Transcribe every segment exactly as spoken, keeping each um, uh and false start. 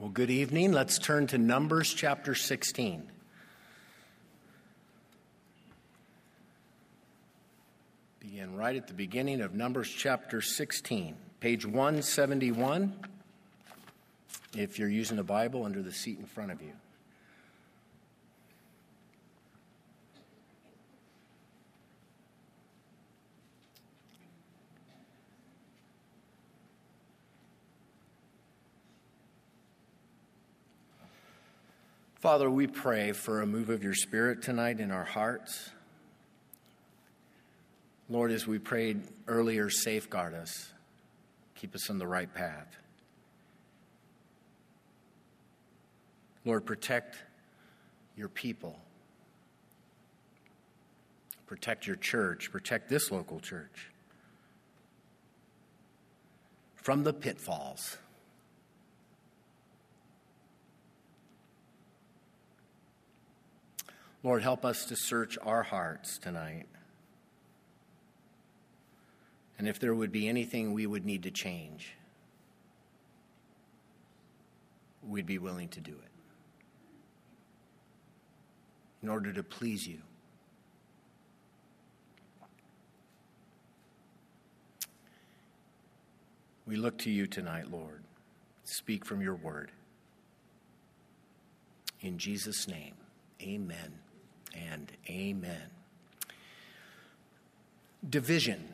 Well, good evening. Let's turn to Numbers chapter sixteen. Begin right at the beginning of Numbers chapter sixteen, page one seventy-one, if you're using a Bible, under the seat in front of you. Father, we pray for a move of your Spirit tonight in our hearts. Lord, as we prayed earlier, safeguard us. Keep us on the right path. Lord, protect your people. Protect your church. Protect this local church from the pitfalls. Lord, help us to search our hearts tonight. And if there would be anything we would need to change, we'd be willing to do it in order to please you. We look to you tonight, Lord. Speak from your word. In Jesus' name, amen. And amen. Division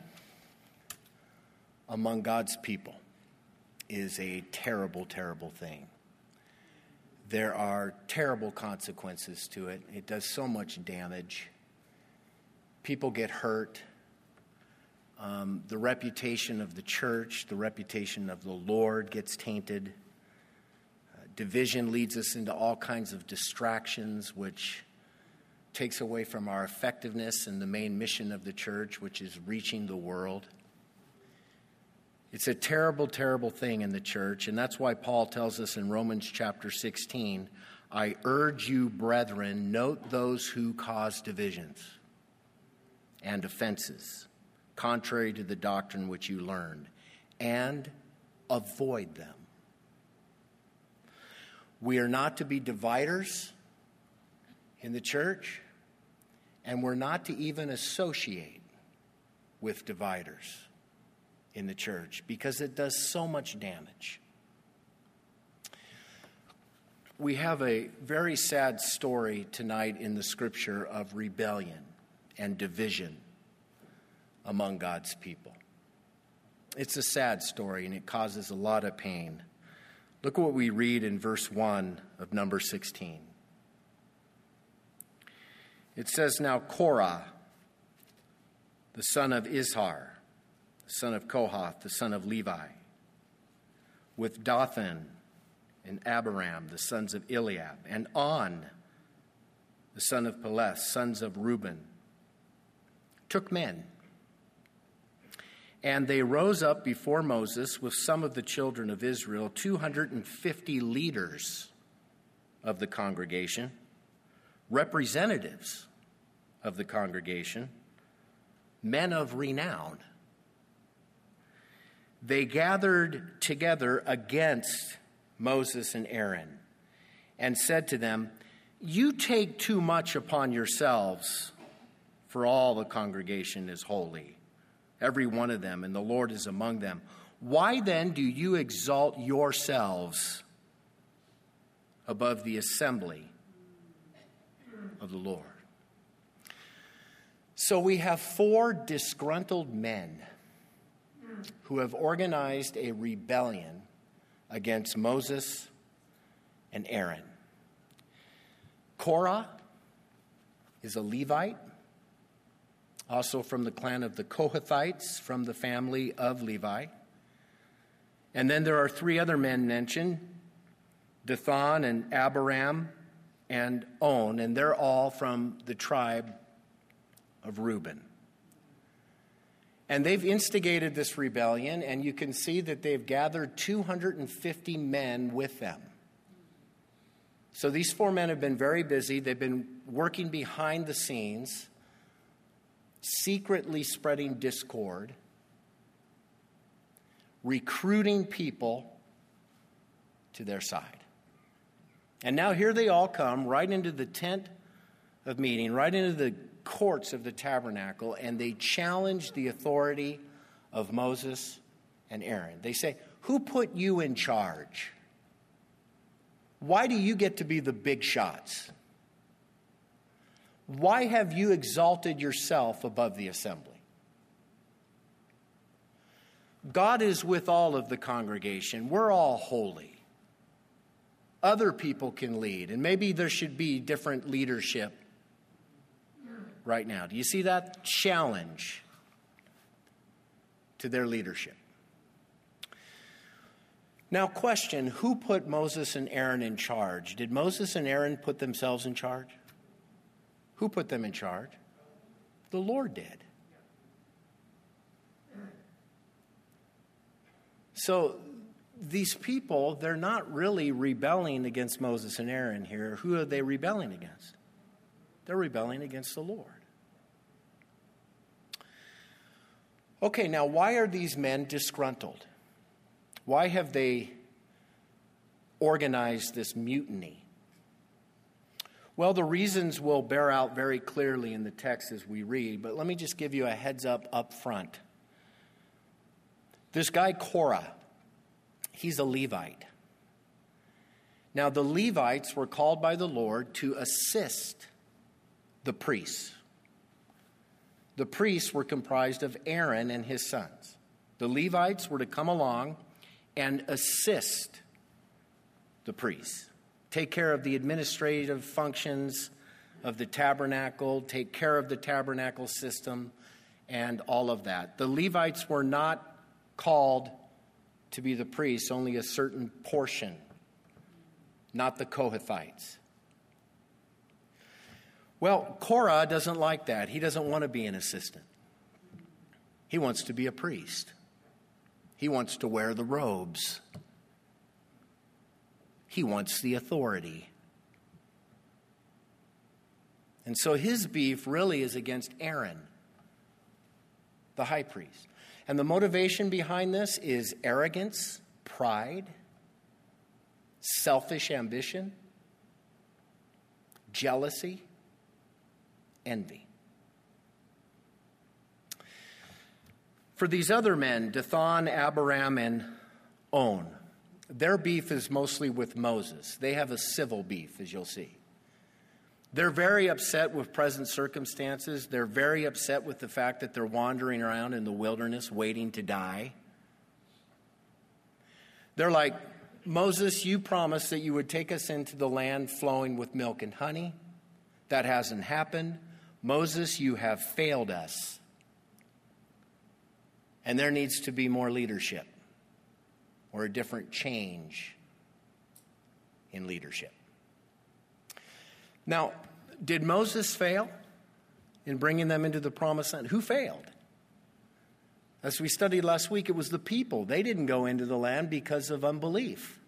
among God's people is a terrible, terrible thing. There are terrible consequences to it. It does so much damage. People get hurt. Um, the reputation of the church, the reputation of the Lord gets tainted. Uh, division leads us into all kinds of distractions, which takes away from our effectiveness in the main mission of the church, which is reaching the world. It's a terrible, terrible thing in the church, and that's why Paul tells us in Romans chapter sixteen, I urge you, brethren, note those who cause divisions and offenses, contrary to the doctrine which you learned, and avoid them. We are not to be dividers in the church, and we're not to even associate with dividers in the church because it does so much damage. We have a very sad story tonight in the scripture of rebellion and division among God's people. It's a sad story and it causes a lot of pain. Look what we read in verse one of number sixteen. It says, now Korah, the son of Izhar, the son of Kohath, the son of Levi, with Dathan and Abiram, the sons of Eliab, and On, the son of Peleth, sons of Reuben, took men. And they rose up before Moses with some of the children of Israel, two hundred fifty leaders of the congregation, representatives of the congregation, men of renown. They gathered together against Moses and Aaron and said to them, you take too much upon yourselves, for all the congregation is holy, every one of them, and the Lord is among them. Why then do you exalt yourselves above the assembly of the Lord? So we have four disgruntled men who have organized a rebellion against Moses and Aaron. Korah is a Levite, also from the clan of the Kohathites, from the family of Levi. And then there are three other men mentioned, Dathan and Abiram and On, and they're all from the tribe of Reuben. And they've instigated this rebellion, and you can see that they've gathered two hundred fifty men with them. So these four men have been very busy. They've been working behind the scenes, secretly spreading discord, recruiting people to their side. And now here they all come right into the tent of meeting, right into the courts of the tabernacle, and they challenge the authority of Moses and Aaron. They say, who put you in charge? Why do you get to be the big shots? Why have you exalted yourself above the assembly? God is with all of the congregation. We're all holy. Other people can lead, and maybe there should be different leadership right now. Do you see that challenge to their leadership? Now, question, who put Moses and Aaron in charge? Did Moses and Aaron put themselves in charge? Who put them in charge? The Lord did. So these people, they're not really rebelling against Moses and Aaron here. Who are they rebelling against? They're rebelling against the Lord. Okay, now why are these men disgruntled? Why have they organized this mutiny? Well, the reasons will bear out very clearly in the text as we read, but let me just give you a heads up up front. This guy Korah, he's a Levite. Now, the Levites were called by the Lord to assist the priests. The priests were comprised of Aaron and his sons. The Levites were to come along and assist the priests. Take care of the administrative functions of the tabernacle, take care of the tabernacle system, and all of that. The Levites were not called to be the priests, only a certain portion, not the Kohathites. Well, Korah doesn't like that. He doesn't want to be an assistant. He wants to be a priest. He wants to wear the robes. He wants the authority. And so his beef really is against Aaron, the high priest. And the motivation behind this is arrogance, pride, selfish ambition, jealousy, envy. For these other men, Dathan, Abiram, and On, their beef is mostly with Moses. They have a civil beef, as you'll see. They're very upset with present circumstances. They're very upset with the fact that they're wandering around in the wilderness waiting to die. They're like, Moses, you promised that you would take us into the land flowing with milk and honey. That hasn't happened. Moses, you have failed us. And there needs to be more leadership or a different change in leadership. Now, did Moses fail in bringing them into the promised land? Who failed? As we studied last week, it was the people. They didn't go into the land because of unbelief.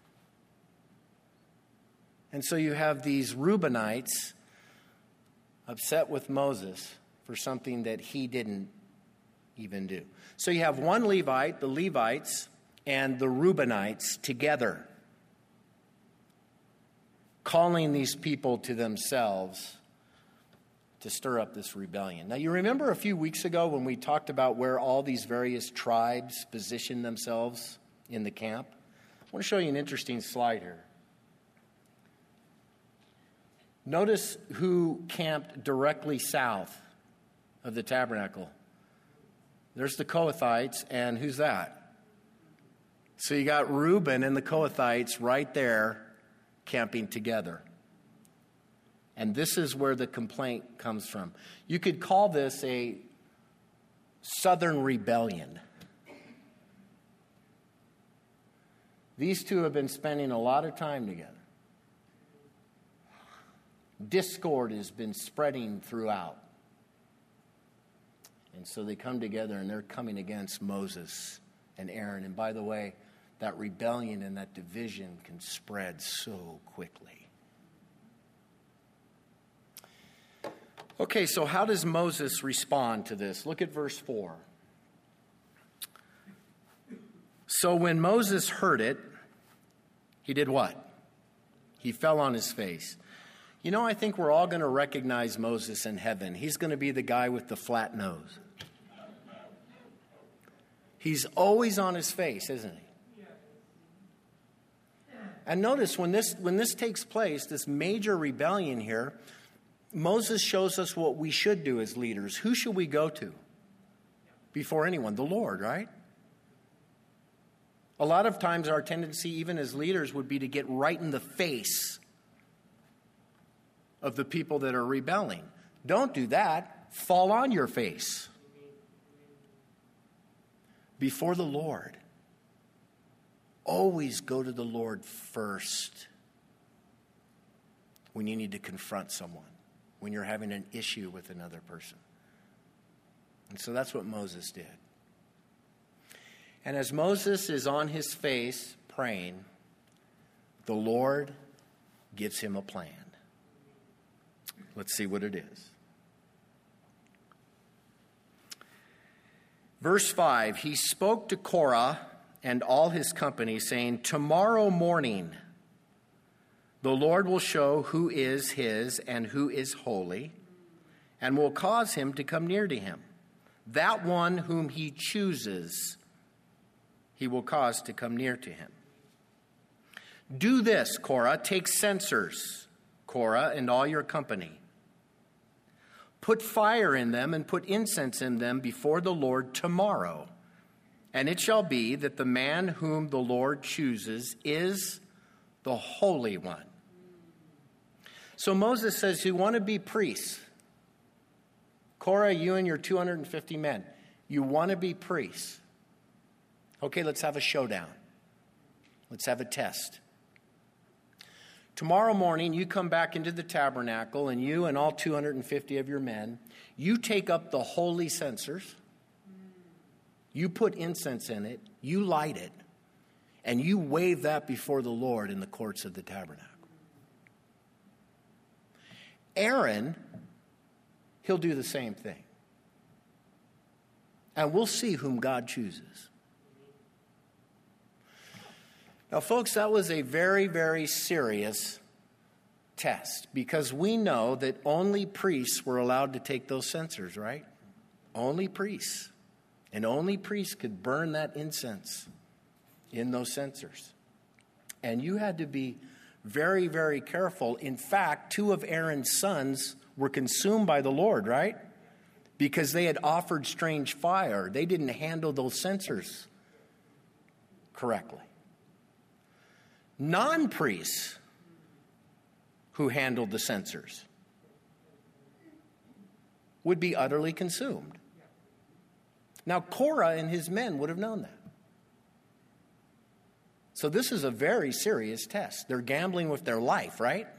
And so you have these Reubenites upset with Moses for something that he didn't even do. So you have one Levite, the Levites, and the Reubenites together, calling these people to themselves to stir up this rebellion. Now, you remember a few weeks ago when we talked about where all these various tribes positioned themselves in the camp? I want to show you an interesting slide here. Notice who camped directly south of the tabernacle. There's the Kohathites, and who's that? So you got Reuben and the Kohathites right there camping together. And this is where the complaint comes from. You could call this a southern rebellion. These two have been spending a lot of time together. Discord has been spreading throughout. And so they come together and they're coming against Moses and Aaron. And by the way, that rebellion and that division can spread so quickly. Okay, so how does Moses respond to this? Look at verse four. So when Moses heard it, he did what? He fell on his face. You know, I think we're all going to recognize Moses in heaven. He's going to be the guy with the flat nose. He's always on his face, isn't he? And notice when this when this takes place, this major rebellion here, Moses shows us what we should do as leaders. Who should we go to before anyone? The Lord, right? A lot of times our tendency, even as leaders, would be to get right in the face of the people that are rebelling. Don't do that. Fall on your face before the Lord. Always go to the Lord first when you need to confront someone, when you're having an issue with another person. And so that's what Moses did. And as Moses is on his face praying, the Lord gives him a plan. Let's see what it is. Verse five, he spoke to Korah and all his company, saying, tomorrow morning the Lord will show who is his and who is holy, and will cause him to come near to him. That one whom he chooses, he will cause to come near to him. Do this, Korah, take censers, Korah, and all your company. Put fire in them and put incense in them before the Lord tomorrow. And it shall be that the man whom the Lord chooses is the Holy One. So Moses says, you want to be priests. Korah, you and your two hundred fifty men, you want to be priests. Okay, let's have a showdown. Let's have a test. Tomorrow morning, you come back into the tabernacle, and you and all two hundred fifty of your men, you take up the holy censers. You put incense in it, you light it, and you wave that before the Lord in the courts of the tabernacle. Aaron, he'll do the same thing. And we'll see whom God chooses. Now, folks, that was a very, very serious test, because we know that only priests were allowed to take those censers, right? Only priests. And only priests could burn that incense in those censers. And you had to be very, very careful. In fact, two of Aaron's sons were consumed by the Lord, right? Because they had offered strange fire. They didn't handle those censers correctly. Non-priests who handled the censers would be utterly consumed. Now, Korah and his men would have known that. So this is a very serious test. They're gambling with their life, right?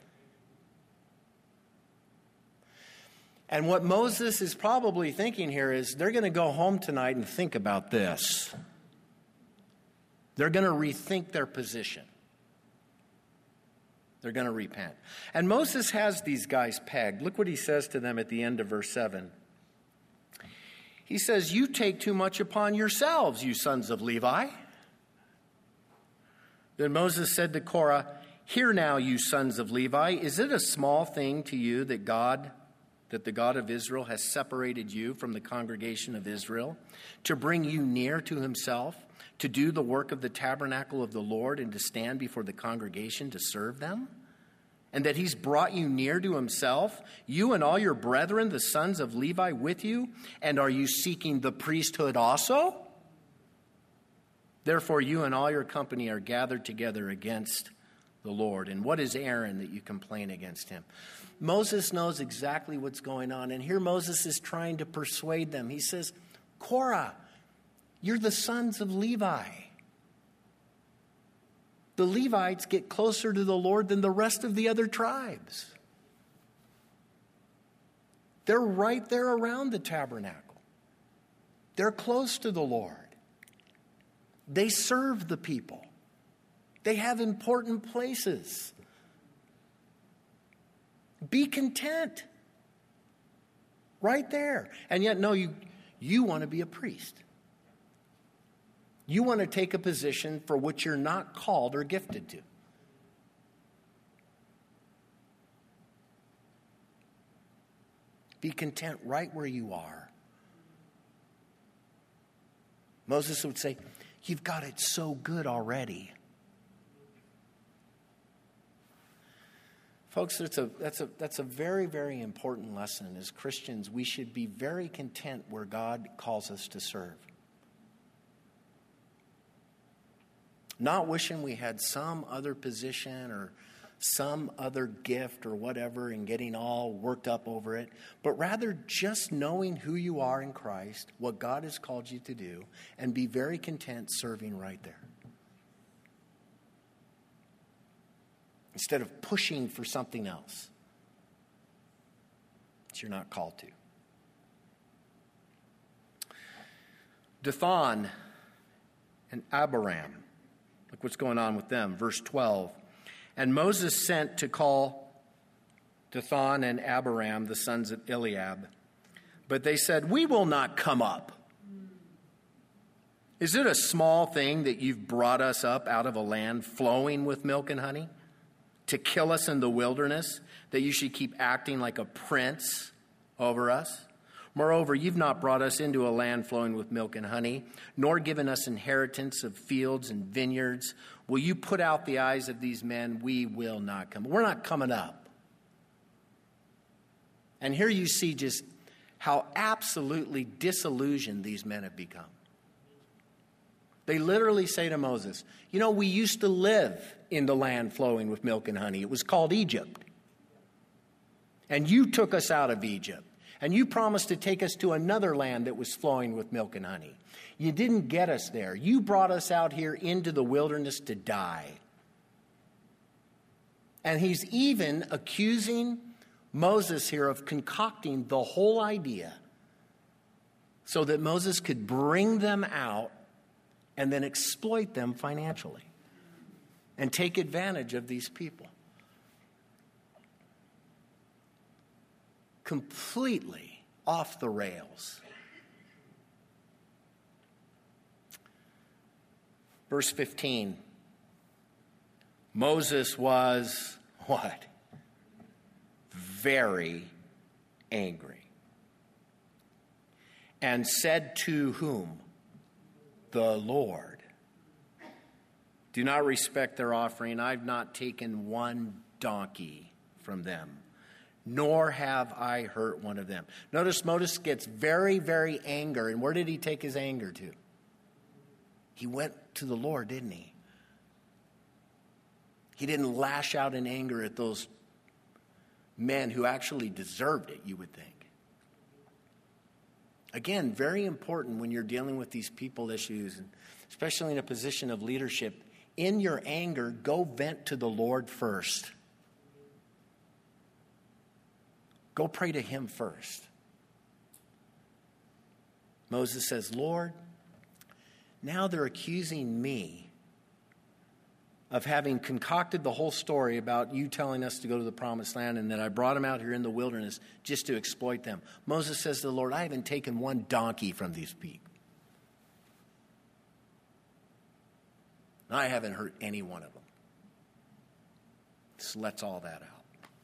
And what Moses is probably thinking here is they're going to go home tonight and think about this. They're going to rethink their position. They're going to repent. And Moses has these guys pegged. Look what he says to them at the end of verse seven. He says, you take too much upon yourselves, you sons of Levi. Then Moses said to Korah, hear now, you sons of Levi, is it a small thing to you that God, that the God of Israel has separated you from the congregation of Israel, to bring you near to himself, to do the work of the tabernacle of the Lord, and to stand before the congregation to serve them? And that he's brought you near to himself, you and all your brethren, the sons of Levi, with you? And are you seeking the priesthood also? Therefore, you and all your company are gathered together against the Lord. And what is Aaron that you complain against him? Moses knows exactly what's going on. And here Moses is trying to persuade them. He says, Korah, you're the sons of Levi. The Levites get closer to the Lord than the rest of the other tribes. They're right there around the tabernacle. They're close to the Lord. They serve the people. They have important places. Be content. Right there. And yet, no, you, you want to be a priest. You want to take a position for which you're not called or gifted to. Be content right where you are. Moses would say, you've got it so good already. Folks, that's a, that's a, that's a very, very important lesson. As Christians, we should be very content where God calls us to serve. Not wishing we had some other position or some other gift or whatever and getting all worked up over it, but rather just knowing who you are in Christ, what God has called you to do, and be very content serving right there. Instead of pushing for something else that you're not called to. Dathan and Abiram. Look what's going on with them. Verse twelve. And Moses sent to call Dathan and Abiram, the sons of Eliab. But they said, we will not come up. Is it a small thing that you've brought us up out of a land flowing with milk and honey? To kill us in the wilderness, that you should keep acting like a prince over us? Moreover, you've not brought us into a land flowing with milk and honey, nor given us inheritance of fields and vineyards. Will you put out the eyes of these men? We will not come. We're not coming up. And here you see just how absolutely disillusioned these men have become. They literally say to Moses, you know, we used to live in the land flowing with milk and honey. It was called Egypt. And you took us out of Egypt. And you promised to take us to another land that was flowing with milk and honey. You didn't get us there. You brought us out here into the wilderness to die. And he's even accusing Moses here of concocting the whole idea so that Moses could bring them out and then exploit them financially and take advantage of these people. Completely off the rails. Verse fifteen. Moses was what? Very angry. And said to whom? The Lord. Do not respect their offering. I've not taken one donkey from them, nor have I hurt one of them. Notice Moses gets very, very angry. And where did he take his anger to? He went to the Lord, didn't he? He didn't lash out in anger at those men who actually deserved it, you would think. Again, very important when you're dealing with these people issues, and especially in a position of leadership. In your anger, go vent to the Lord first. Go pray to him first. Moses says, Lord, now they're accusing me of having concocted the whole story about you telling us to go to the promised land and that I brought them out here in the wilderness just to exploit them. Moses says to the Lord, I haven't taken one donkey from these people. I haven't hurt any one of them. Just lets all that out.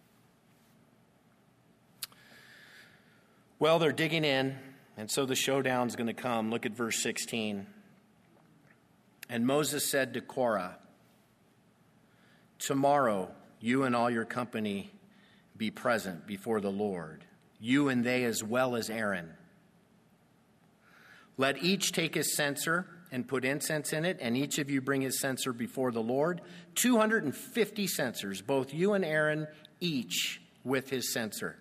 Well, they're digging in, and so the showdown's going to come. Look at verse sixteen. And Moses said to Korah, tomorrow you and all your company be present before the Lord, you and they as well as Aaron. Let each take his censer and put incense in it, and each of you bring his censer before the Lord. two hundred fifty censers, both you and Aaron, each with his censer.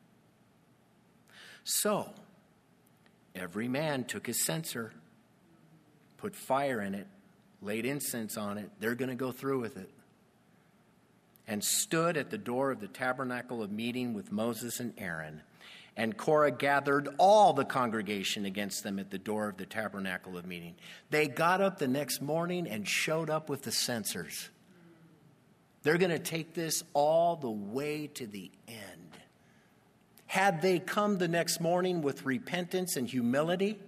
So, every man took his censer, put fire in it, laid incense on it. They're going to go through with it. And stood at the door of the tabernacle of meeting with Moses and Aaron. And Korah gathered all the congregation against them at the door of the tabernacle of meeting. They got up the next morning and showed up with the censers. They're going to take this all the way to the end. Had they come the next morning with repentance and humility,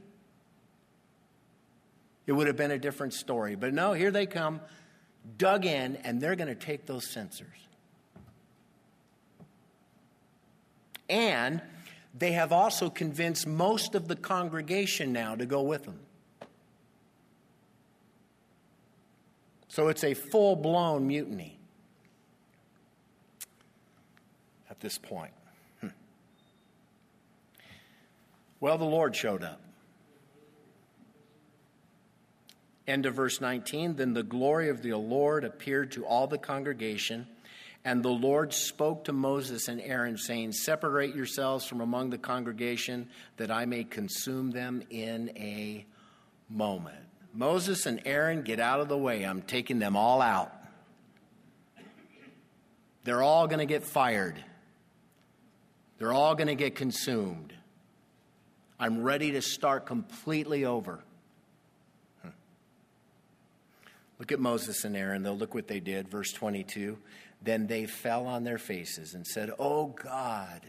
it would have been a different story. But no, here they come, dug in, and they're going to take those censers. And they have also convinced most of the congregation now to go with them. So it's a full-blown mutiny at this point. Hmm. Well, the Lord showed up. End of verse nineteen, then the glory of the Lord appeared to all the congregation, and the Lord spoke to Moses and Aaron, saying, separate yourselves from among the congregation, that I may consume them in a moment. Moses and Aaron, get out of the way. I'm taking them all out. They're all going to get fired. They're all going to get consumed. I'm ready to start completely over. Look at Moses and Aaron, though. Look what they did. Verse twenty-two. Then they fell on their faces and said, "O God,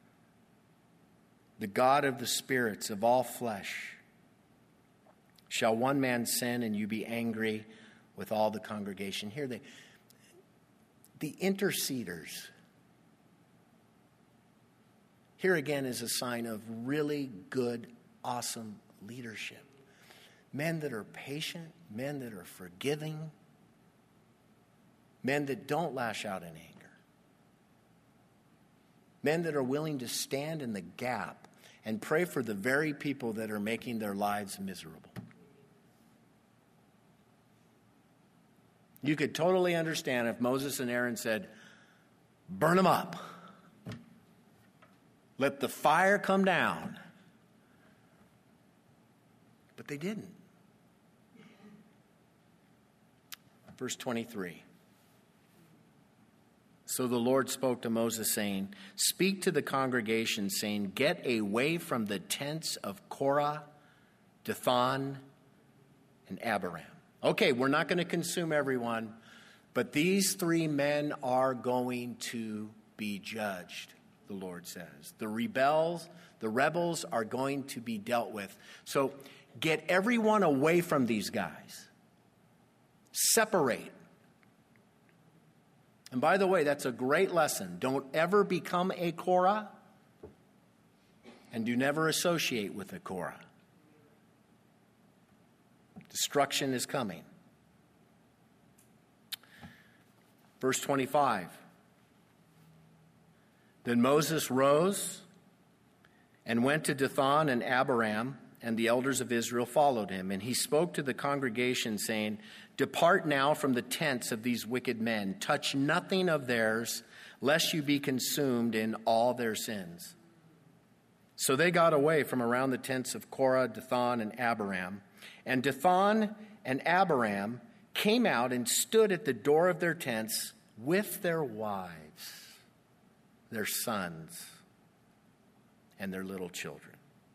the God of the spirits of all flesh, shall one man sin and you be angry with all the congregation?" Here they, the interceders. Here again is a sign of really good, awesome leadership. Men that are patient, men that are forgiving, men that don't lash out in anger, men that are willing to stand in the gap and pray for the very people that are making their lives miserable. You could totally understand if Moses and Aaron said, burn them up. Let the fire come down. But they didn't. Verse twenty-three. So the Lord spoke to Moses, saying, speak to the congregation, saying, get away from the tents of Korah, Dathan, and Abiram. Okay, we're not going to consume everyone, but these three men are going to be judged, the Lord says. The rebels, the rebels are going to be dealt with. So get everyone away from these guys. Separate. And by the way, that's a great lesson. Don't ever become a Korah, and do never associate with a Korah. Destruction is coming. Verse twenty-five. Then Moses rose and went to Dathan and Abiram, and the elders of Israel followed him. And he spoke to the congregation, saying, depart now from the tents of these wicked men. Touch nothing of theirs, lest you be consumed in all their sins. So they got away from around the tents of Korah, Dathan, and Abiram. And Dathan and Abiram came out and stood at the door of their tents with their wives, their sons, and their little children.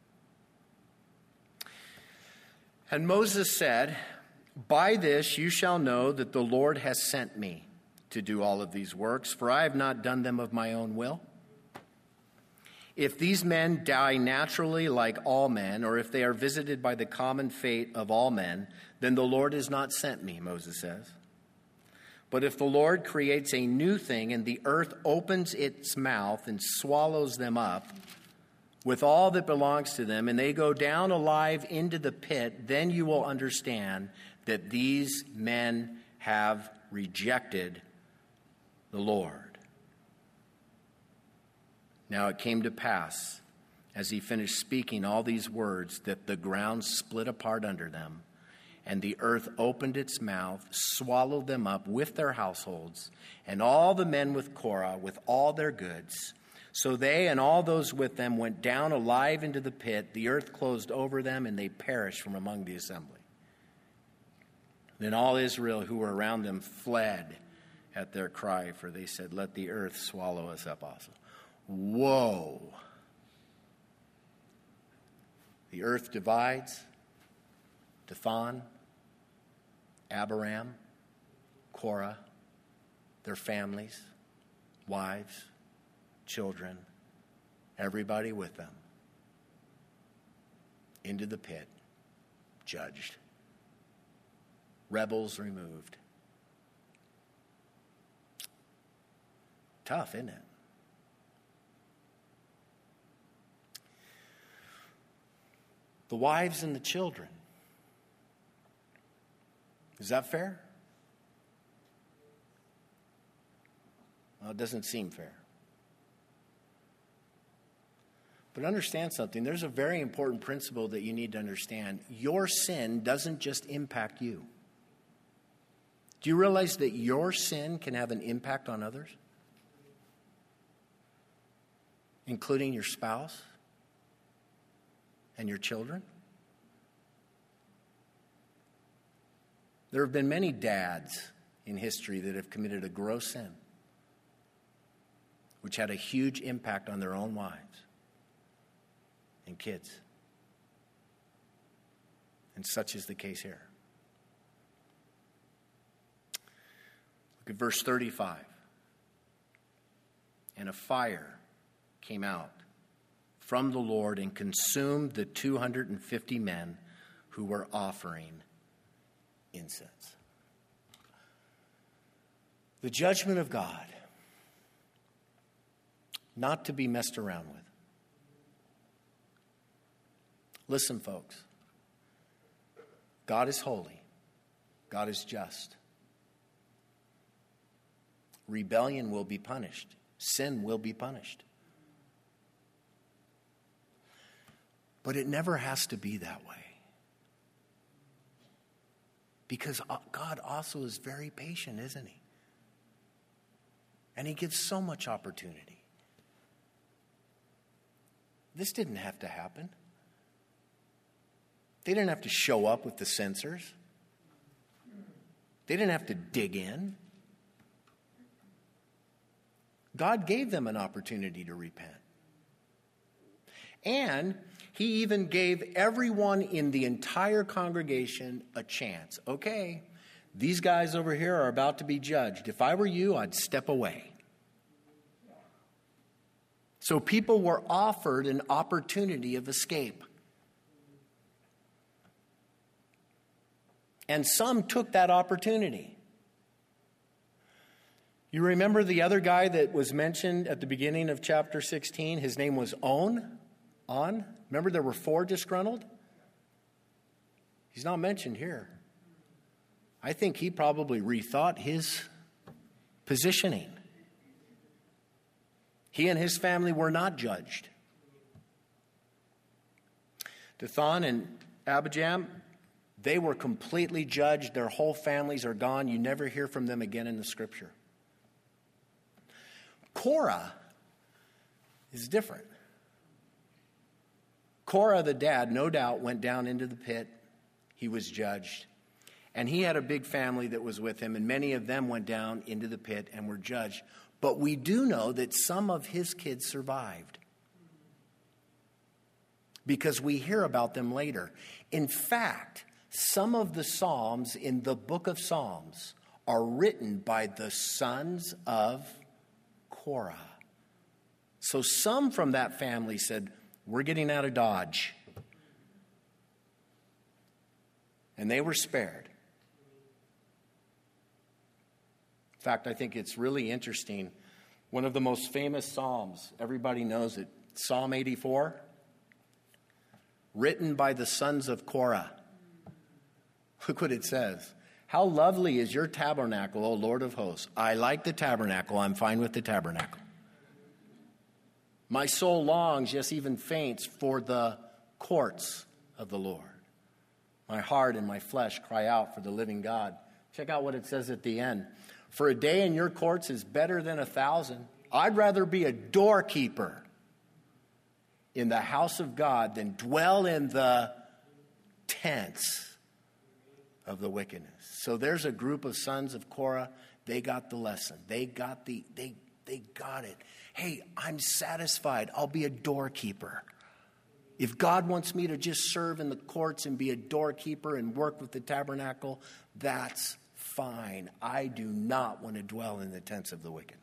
And Moses said, by this you shall know that the Lord has sent me to do all of these works, for I have not done them of my own will. If these men die naturally like all men, or if they are visited by the common fate of all men, then the Lord has not sent me, Moses says. But if the Lord creates a new thing and the earth opens its mouth and swallows them up with all that belongs to them, and they go down alive into the pit, then you will understand that these men have rejected the Lord. Now it came to pass, as he finished speaking all these words, that the ground split apart under them, and the earth opened its mouth, swallowed them up with their households, and all the men with Korah, with all their goods. So they and all those with them went down alive into the pit. The earth closed over them, and they perished from among the assembly. Then all Israel who were around them fled at their cry, for they said, let the earth swallow us up also. Whoa. The earth divides. Dathan, Abiram, Korah, their families, wives, children, everybody with them, into the pit, judged. Rebels removed. Tough, isn't it? the wives and the children. Is that fair? Well, it doesn't seem fair. But understand something. There's a very important principle that you need to understand. Your sin doesn't just impact you. Do you realize that your sin can have an impact on others? Including your spouse and your children? There have been many dads in history that have committed a gross sin, which had a huge impact on their own wives and kids. And such is the case here. Look at verse thirty-five. And a fire came out from the Lord and consumed the two hundred fifty men who were offering incense. The judgment of God, not to be messed around with. Listen, folks. God is holy. God is just. Rebellion will be punished. Sin will be punished. But it never has to be that way. Because God also is very patient, isn't he? And he gives so much opportunity. This didn't have to happen. They didn't have to show up with the censers. They didn't have to dig in. God gave them an opportunity to repent. And he even gave everyone in the entire congregation a chance. Okay, these guys over here are about to be judged. If I were you, I'd step away. So people were offered an opportunity of escape. And some took that opportunity. You remember the other guy that was mentioned at the beginning of chapter sixteen? His name was On. On. Remember there were four disgruntled? He's not mentioned here. I think he probably rethought his positioning. He and his family were not judged. Dathan and Abijam, they were completely judged. Their whole families are gone. You never hear from them again in the scripture. Korah is different. Korah, the dad, no doubt went down into the pit. He was judged. And he had a big family that was with him, and many of them went down into the pit and were judged. But we do know that some of his kids survived, because we hear about them later. In fact, some of the Psalms in the book of Psalms are written by the sons of Korah. So some from that family said, we're getting out of Dodge. And they were spared. In fact, I think it's really interesting. One of the most famous Psalms, everybody knows it, Psalm eighty-four, written by the sons of Korah. Look what it says. How lovely is your tabernacle, O Lord of hosts. I like the tabernacle. I'm fine with the tabernacle. My soul longs, yes, even faints, for the courts of the Lord. My heart and my flesh cry out for the living God. Check out what it says at the end. For a day in your courts is better than a thousand. I'd rather be a doorkeeper in the house of God than dwell in the tents of the wickedness. So there's a group of sons of Korah. They got the lesson. They got the they they got it. Hey, I'm satisfied. I'll be a doorkeeper. If God wants me to just serve in the courts and be a doorkeeper and work with the tabernacle, that's fine. I do not want to dwell in the tents of the wickedness.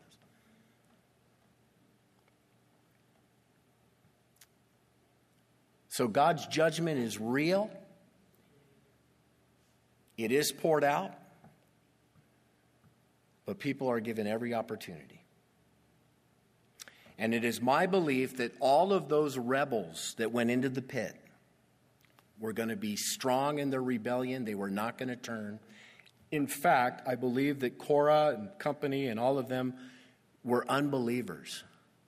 So God's judgment is real. It is poured out. But people are given every opportunity. And it is my belief that all of those rebels that went into the pit were going to be strong in their rebellion. They were not going to turn. In fact, I believe that Korah and company and all of them were unbelievers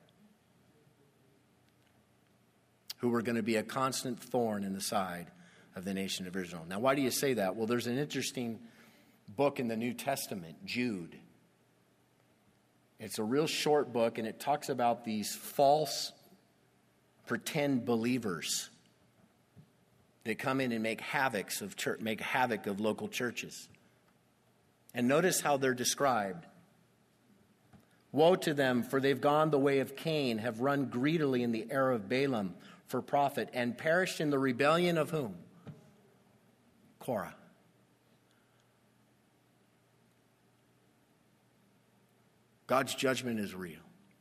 who were going to be a constant thorn in the side of the nation of Israel. Now, why do you say that? Well, there's an interesting book in the New Testament, Jude. It's a real short book, and it talks about these false pretend believers that come in and make havocs of church, make havoc of local churches. And notice how they're described. Woe to them, for they've gone the way of Cain, have run greedily in the error of Balaam for profit, and perished in the rebellion of whom? Korah. God's judgment is real.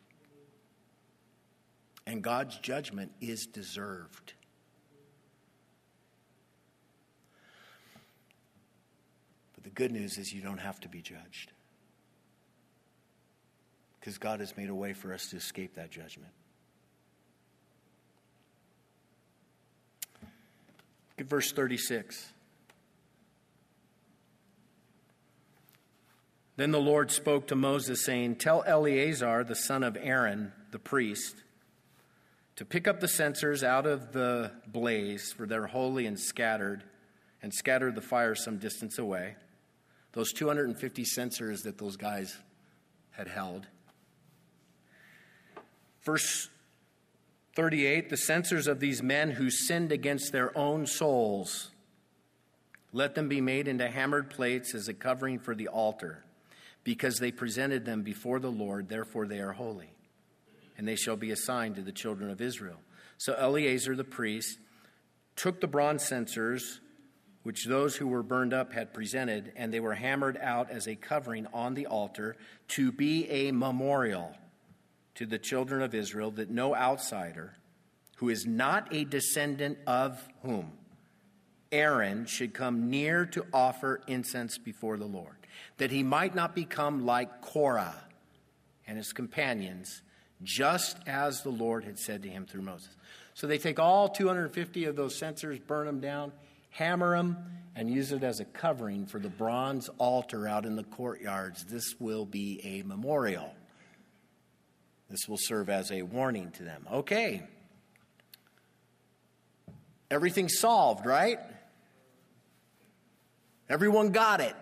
And God's judgment is deserved. But the good news is you don't have to be judged. Because God has made a way for us to escape that judgment. Look at verse thirty-six. Then the Lord spoke to Moses, saying, "Tell Eleazar, the son of Aaron, the priest, to pick up the censers out of the blaze, for they're holy and scattered, and scatter the fire some distance away." Those two hundred fifty censers that those guys had held. Verse thirty-eight, the censers of these men who sinned against their own souls, let them be made into hammered plates as a covering for the altar, because they presented them before the Lord, therefore they are holy, and they shall be assigned to the children of Israel. So Eleazar the priest took the bronze censers, which those who were burned up had presented, and they were hammered out as a covering on the altar to be a memorial to the children of Israel, that no outsider who is not a descendant of whom? Aaron should come near to offer incense before the Lord, that he might not become like Korah and his companions, just as the Lord had said to him through Moses. So they take all two hundred fifty of those censers, burn them down, hammer them, and use it as a covering for the bronze altar out in the courtyards. This will be a memorial. This will serve as a warning to them. Okay. Everything's solved, right? Everyone got it.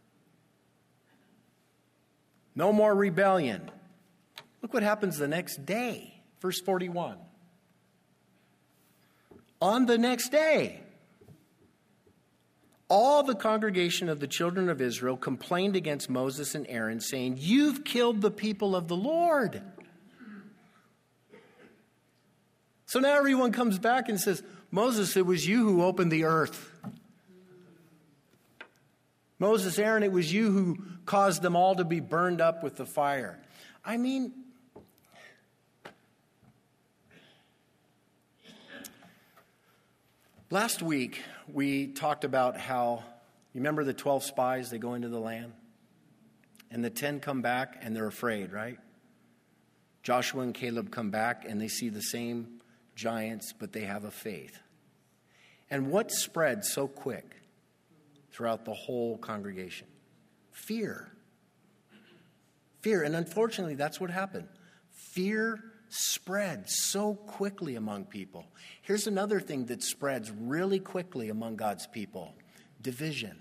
No more rebellion. Look what happens the next day. Verse forty-one. On the next day, all the congregation of the children of Israel complained against Moses and Aaron, saying, "You've killed the people of the Lord." So now everyone comes back and says, "Moses, it was you who opened the earth. Moses, Aaron, it was you who caused them all to be burned up with the fire." I mean, last week we talked about how, you remember the twelve spies, they go into the land? And the ten come back and they're afraid, right? Joshua and Caleb come back and they see the same giants, but they have a faith. And what spread so quick throughout the whole congregation? Fear. Fear. And unfortunately, that's what happened. Fear spread so quickly among people. Here's another thing that spreads really quickly among God's people: division,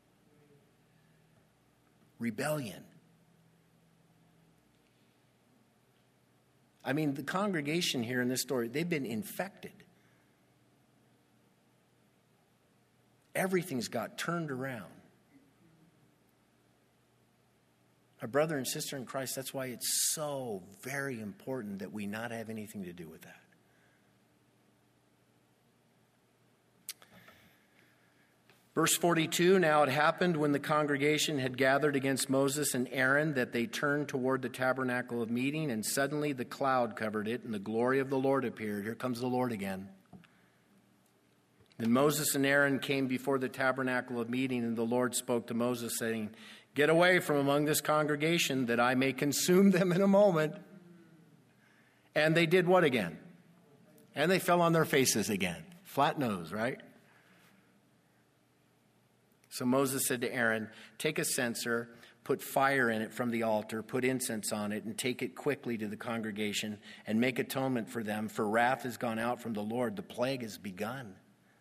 rebellion. I mean, the congregation here in this story, they've been infected. Everything's got turned around. My brother and sister in Christ, that's why it's so very important that we not have anything to do with that. Verse forty-two, now it happened when the congregation had gathered against Moses and Aaron that they turned toward the tabernacle of meeting, and suddenly the cloud covered it, and the glory of the Lord appeared. Here comes the Lord again. Then Moses and Aaron came before the tabernacle of meeting, and the Lord spoke to Moses, saying, "Get away from among this congregation, that I may consume them in a moment." And they did what again? And they fell on their faces again. Flat nose, right? So Moses said to Aaron, take a censer, put fire in it from the altar, put incense on it, and take it quickly to the congregation and make atonement for them, for wrath has gone out from the Lord. The plague has begun.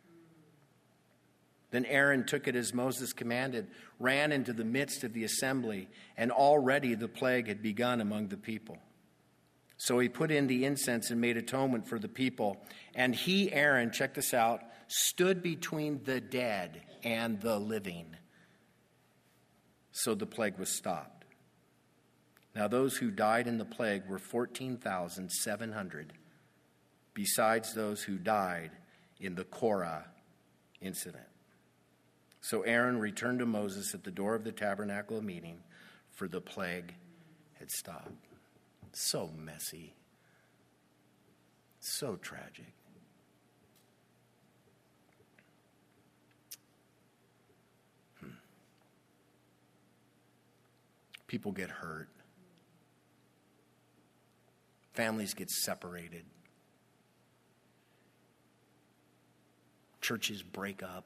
Then Aaron took it as Moses commanded, ran into the midst of the assembly, and already the plague had begun among the people. So he put in the incense and made atonement for the people. And he, Aaron, check this out, stood between the dead and the living. So the plague was stopped. Now those who died in the plague were fourteen thousand seven hundred, besides those who died in the Korah incident. So Aaron returned to Moses at the door of the tabernacle of meeting, for the plague had stopped. So messy. So tragic. Hmm. People get hurt. Families get separated. Churches break up.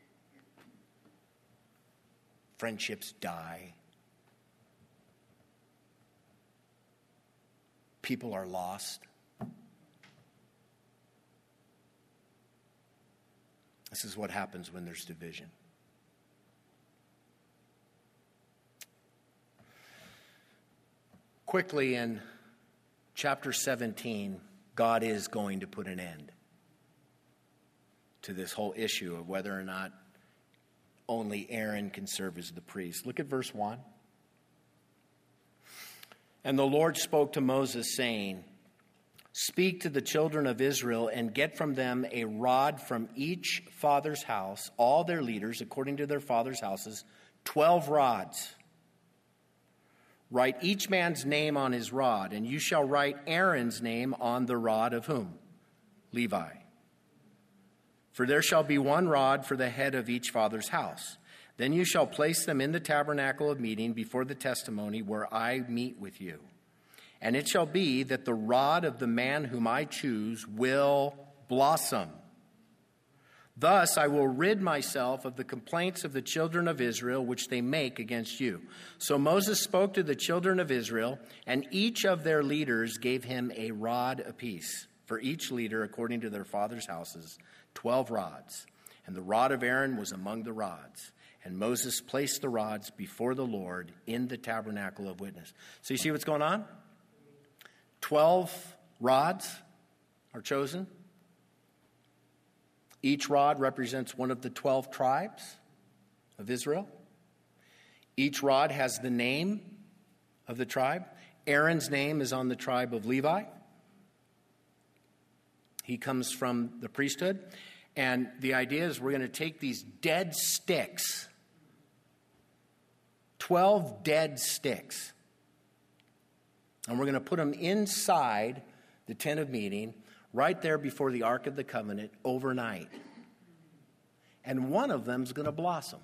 Friendships die. People are lost. This is what happens when there's division. Quickly, in chapter seventeen, God is going to put an end to this whole issue of whether or not only Aaron can serve as the priest. Look at verse one. And the Lord spoke to Moses, saying, speak to the children of Israel and get from them a rod from each father's house, all their leaders according to their father's houses, twelve rods. Write each man's name on his rod, and you shall write Aaron's name on the rod of whom? Levi. For there shall be one rod for the head of each father's house. Then you shall place them in the tabernacle of meeting before the testimony where I meet with you. And it shall be that the rod of the man whom I choose will blossom. Thus I will rid myself of the complaints of the children of Israel which they make against you. So Moses spoke to the children of Israel, and each of their leaders gave him a rod apiece, for each leader according to their father's houses, twelve rods. And the rod of Aaron was among the rods. And Moses placed the rods before the Lord in the tabernacle of witness. So you see what's going on? Twelve rods are chosen. Each rod represents one of the twelve tribes of Israel. Each rod has the name of the tribe. Aaron's name is on the tribe of Levi. He comes from the priesthood. And the idea is we're going to take these dead sticks, twelve dead sticks, and we're going to put them inside the tent of meeting, right there before the Ark of the Covenant, overnight. And one of them is going to blossom.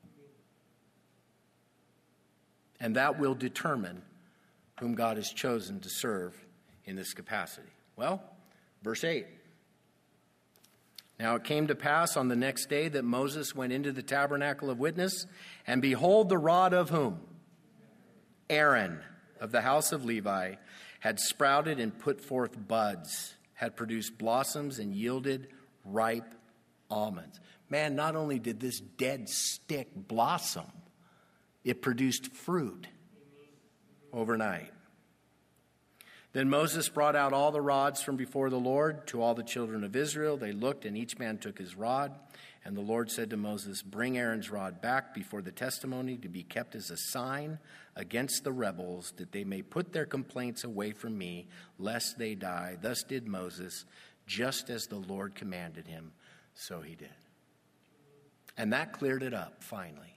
And that will determine whom God has chosen to serve in this capacity. Well, verse eight. Now it came to pass on the next day that Moses went into the tabernacle of witness, and behold, the rod of whom? Aaron of the house of Levi had sprouted and put forth buds, had produced blossoms and yielded ripe almonds. Man, not only did this dead stick blossom, it produced fruit overnight. Then Moses brought out all the rods from before the Lord to all the children of Israel. They looked, and each man took his rod. And the Lord said to Moses, bring Aaron's rod back before the testimony to be kept as a sign against the rebels, that they may put their complaints away from me, lest they die. Thus did Moses, just as the Lord commanded him, so he did. And that cleared it up, finally.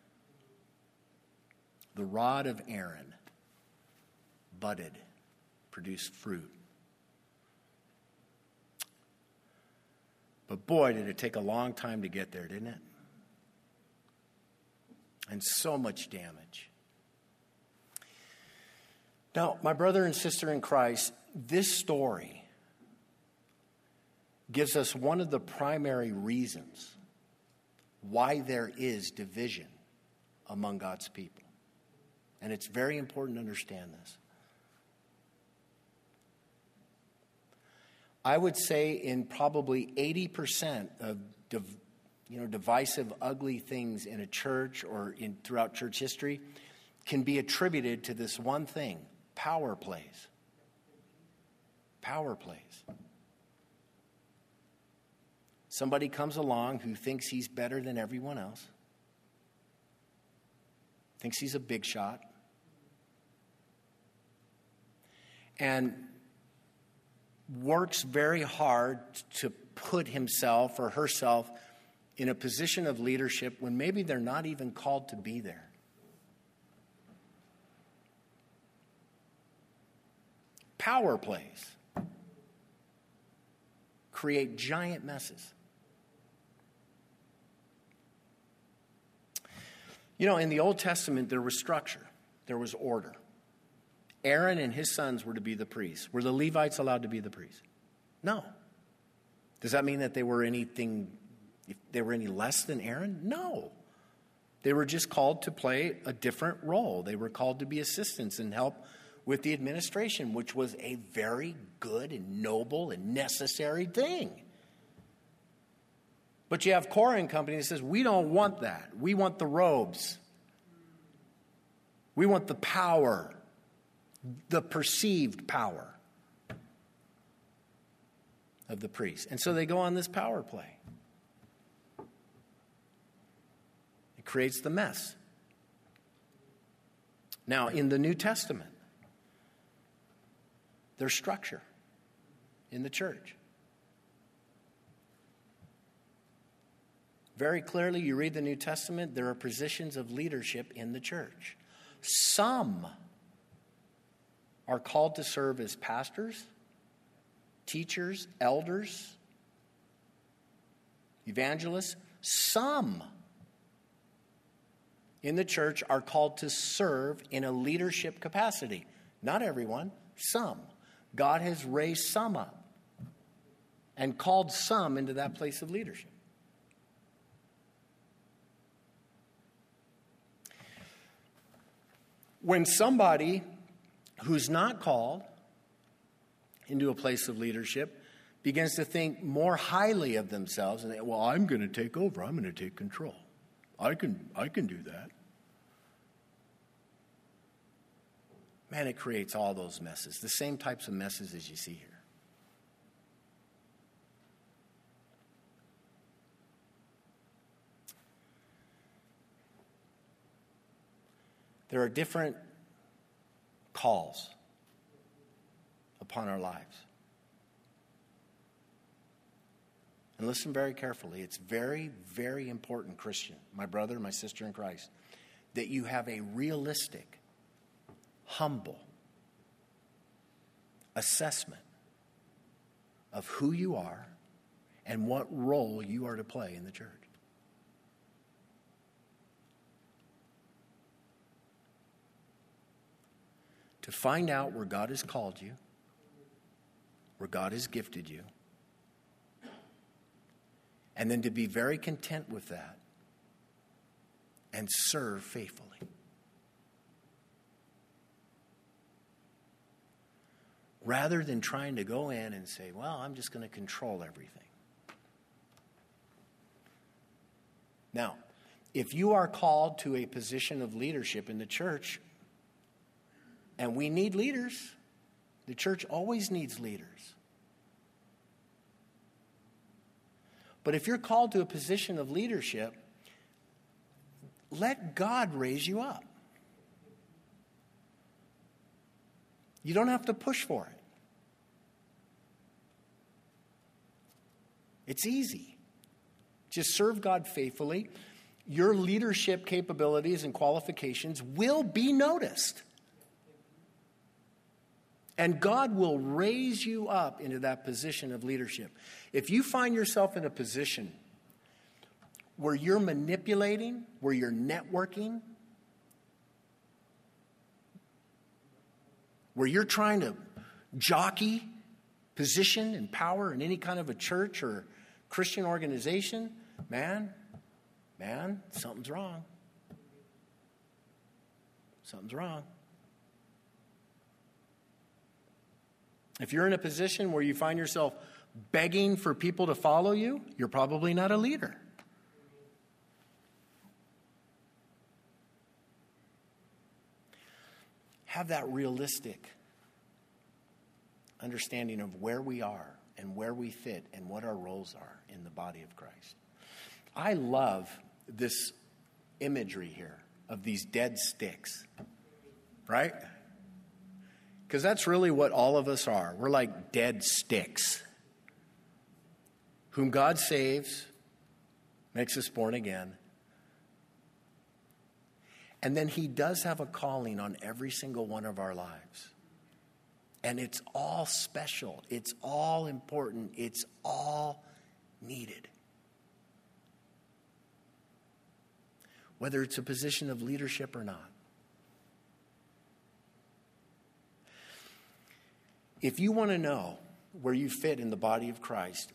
The rod of Aaron budded, produced fruit. But boy, did it take a long time to get there, didn't it? And so much damage. Now, my brother and sister in Christ, this story gives us one of the primary reasons why there is division among God's people. And it's very important to understand this. I would say in probably eighty percent of div, you know, divisive, ugly things in a church or in throughout church history can be attributed to this one thing: power plays. Power plays. Somebody comes along who thinks he's better than everyone else, thinks he's a big shot, and works very hard to put himself or herself in a position of leadership when maybe they're not even called to be there. Power plays create giant messes. You know, in the Old Testament, there was structure. There was order. Aaron and his sons were to be the priests. Were the Levites allowed to be the priests? No. Does that mean that they were anything, if they were any less than Aaron? No. They were just called to play a different role. They were called to be assistants and help with the administration, which was a very good and noble and necessary thing. But you have Korah and company that says, we don't want that. We want the robes. We want the power, the perceived power of the priest. And so they go on this power play. It creates the mess. Now, in the New Testament, there's structure in the church. Very clearly, you read the New Testament, there are positions of leadership in the church. Some are called to serve as pastors, teachers, elders, evangelists. Some in the church are called to serve in a leadership capacity. Not everyone, some. God has raised some up and called some into that place of leadership. When somebody who's not called into a place of leadership begins to think more highly of themselves and they, well, I'm going to take over. I'm going to take control. I can, I can do that. Man, it creates all those messes, the same types of messes as you see here. There are different calls upon our lives. And listen very carefully. It's very, very important, Christian, my brother, my sister in Christ, that you have a realistic, humble assessment of who you are and what role you are to play in the church. To find out where God has called you, where God has gifted you, and then to be very content with that and serve faithfully. Rather than trying to go in and say, well, I'm just going to control everything. Now, if you are called to a position of leadership in the church, and we need leaders, the church always needs leaders. But if you're called to a position of leadership, let God raise you up. You don't have to push for it. It's easy. Just serve God faithfully. Your leadership capabilities and qualifications will be noticed. And God will raise you up into that position of leadership. If you find yourself in a position where you're manipulating, where you're networking, where you're trying to jockey position and power in any kind of a church or Christian organization, man, man, something's wrong. Something's wrong. If you're in a position where you find yourself begging for people to follow you, you're probably not a leader. Have that realistic understanding of where we are and where we fit and what our roles are in the body of Christ. I love this imagery here of these dead sticks, right? Because that's really what all of us are. We're like dead sticks whom God saves, makes us born again. And then he does have a calling on every single one of our lives. And it's all special. It's all important. It's all needed. Whether it's a position of leadership or not. If you want to know where you fit in the body of Christ,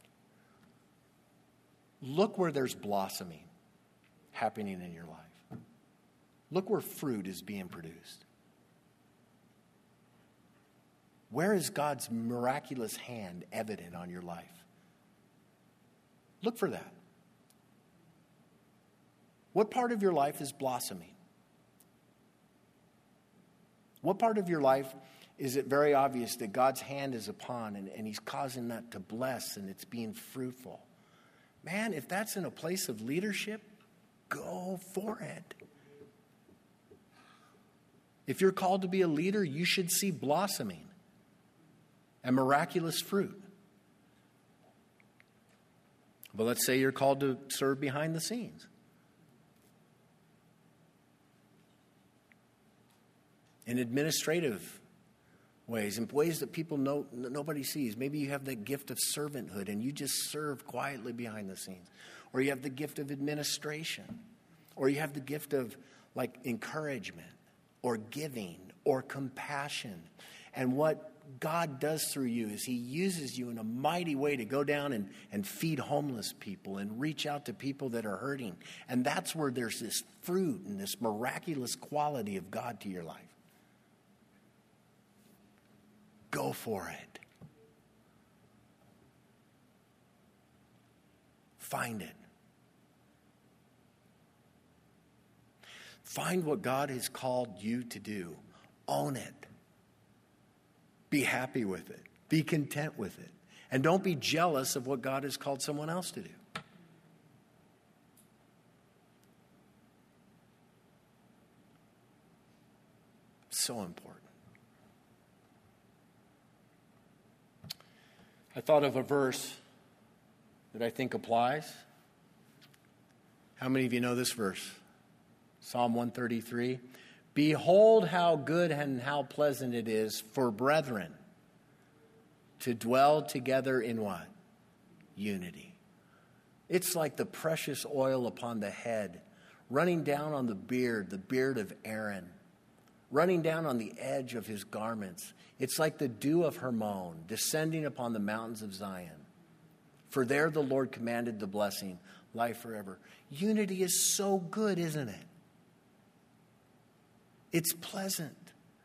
look where there's blossoming happening in your life. Look where fruit is being produced. Where is God's miraculous hand evident on your life? Look for that. What part of your life is blossoming? What part of your life is it very obvious that God's hand is upon and, and he's causing that to bless and it's being fruitful? Man, if that's in a place of leadership, go for it. If you're called to be a leader, you should see blossoming and miraculous fruit. But let's say you're called to serve behind the scenes. In administrative ways, in ways that people know nobody sees. Maybe you have the gift of servanthood and you just serve quietly behind the scenes. Or you have the gift of administration. Or you have the gift of like encouragement or giving or compassion. And what God does through you is he uses you in a mighty way to go down and, and feed homeless people and reach out to people that are hurting. And that's where there's this fruit and this miraculous quality of God to your life. Go for it. Find it. Find what God has called you to do. Own it. Be happy with it. Be content with it. And don't be jealous of what God has called someone else to do. So important. I thought of a verse that I think applies. How many of you know this verse? Psalm one thirty-three. Behold how good and how pleasant it is for brethren to dwell together in what? Unity. It's like the precious oil upon the head, running down on the beard, the beard of Aaron, running down on the edge of his garments. It's like the dew of Hermon, descending upon the mountains of Zion. For there the Lord commanded the blessing, life forever. Unity is so good, isn't it? It's pleasant.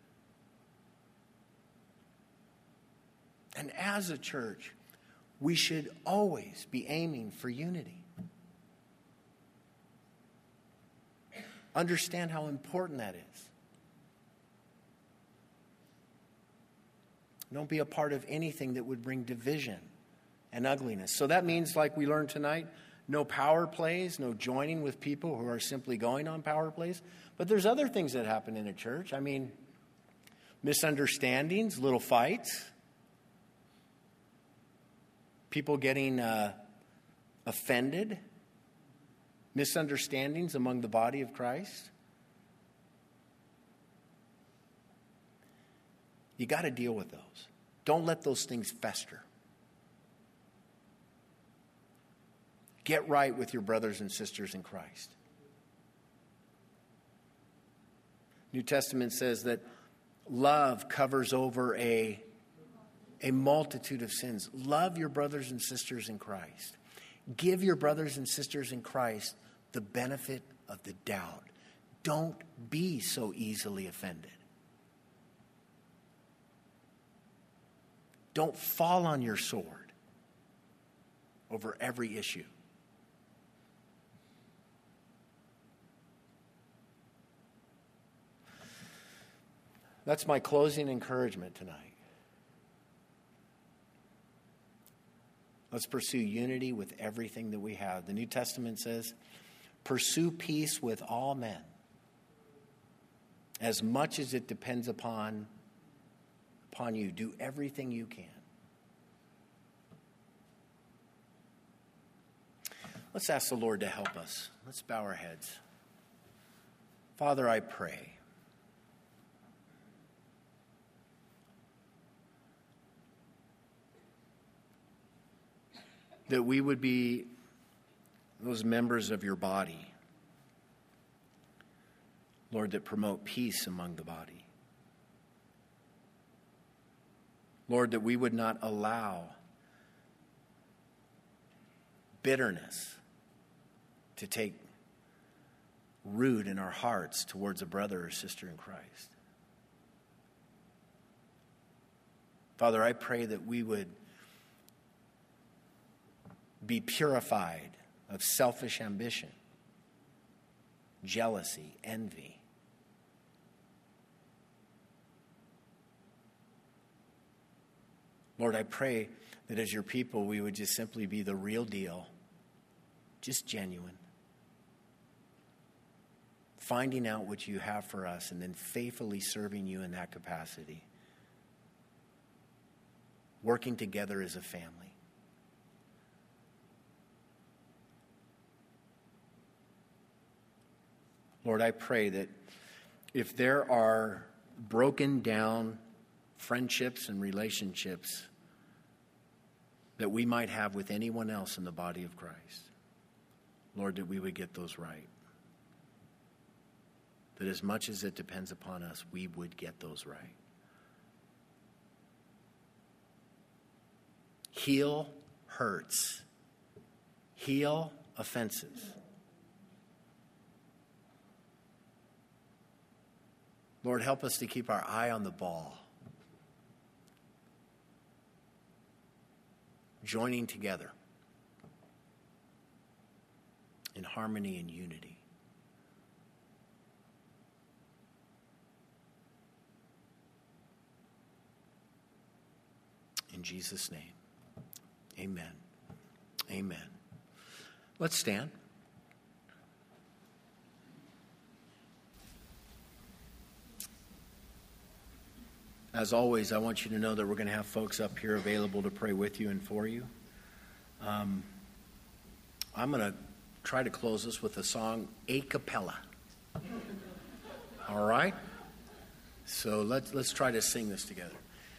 And as a church, we should always be aiming for unity. Understand how important that is. Don't be a part of anything that would bring division and ugliness. So that means, like we learned tonight, no power plays, no joining with people who are simply going on power plays. But there's other things that happen in a church. I mean, misunderstandings, little fights, people getting uh, offended, misunderstandings among the body of Christ. You got to deal with those. Don't let those things fester. Get right with your brothers and sisters in Christ. New Testament says that love covers over a, a multitude of sins. Love your brothers and sisters in Christ. Give your brothers and sisters in Christ the benefit of the doubt. Don't be so easily offended. Don't fall on your sword over every issue. That's my closing encouragement tonight. Let's pursue unity with everything that we have. The New Testament says, pursue peace with all men, as much as it depends upon, upon you. Do everything you can. Let's ask the Lord to help us. Let's bow our heads. Father, I pray that we would be those members of your body, Lord, that promote peace among the body. Lord, that we would not allow bitterness to take root in our hearts towards a brother or sister in Christ. Father, I pray that we would be purified of selfish ambition, jealousy, envy. Lord, I pray that as your people, we would just simply be the real deal, just genuine, finding out what you have for us and then faithfully serving you in that capacity, working together as a family. Lord, I pray that if there are broken down friendships and relationships that we might have with anyone else in the body of Christ, Lord, that we would get those right. That as much as it depends upon us, we would get those right. Heal hurts. Heal offenses. Lord, help us to keep our eye on the ball, joining together in harmony and unity. In Jesus' name, amen. Amen. Let's stand. As always, I want you to know that we're going to have folks up here available to pray with you and for you. Um, I'm going to try to close this with a song a cappella. All right? So let's let's try to sing this together.